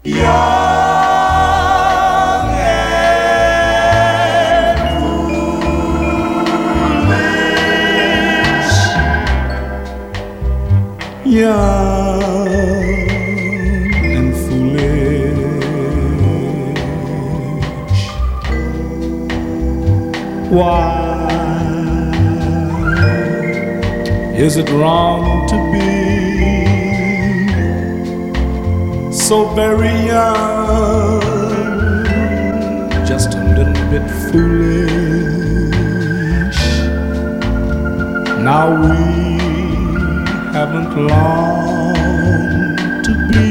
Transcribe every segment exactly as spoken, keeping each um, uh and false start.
Young and foolish, young and foolish. Why is it wrong to be so very young, just a little bit foolish? Now we haven't long to be.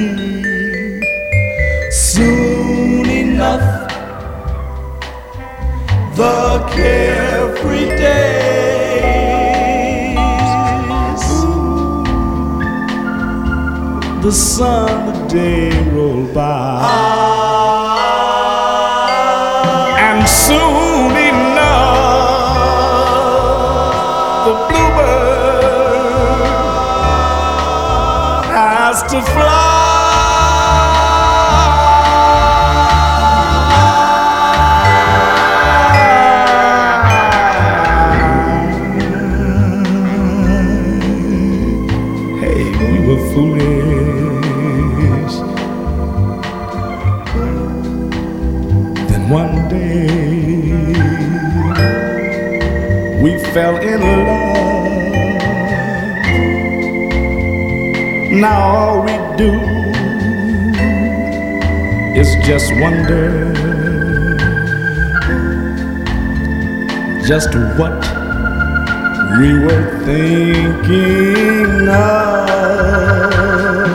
Soon enough, the carefree days, the sun, the day roll by, and soon enough the bluebird has to fly. Hey, we were foolish. Then one day we fell in love. Now all we do is just wonder just what we were thinking of.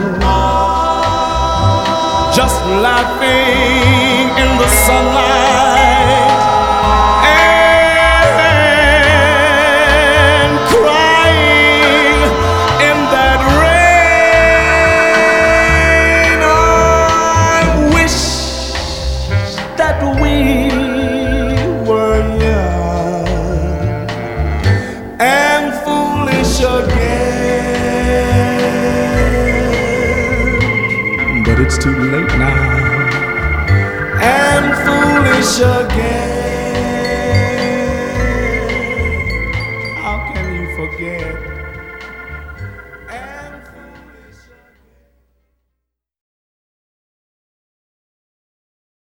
Just laughing in the sunlight and crying in that rain. I wish that we were young and foolish again, but it's too late now, and foolish again.